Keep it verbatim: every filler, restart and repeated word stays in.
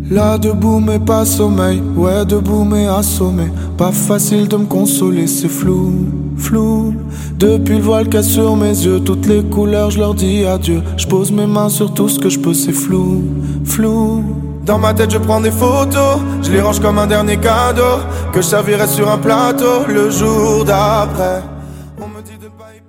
Là debout mais pas sommeil, ouais debout mais assommé. Pas facile de me consoler, c'est flou, flou. Depuis le voile qu'il y a sur mes yeux, toutes les couleurs je leur dis adieu. Je pose mes mains sur tout ce que je peux, c'est flou, flou. Dans ma tête je prends des photos, je les range comme un dernier cadeau que je servirai sur un plateau le jour d'après.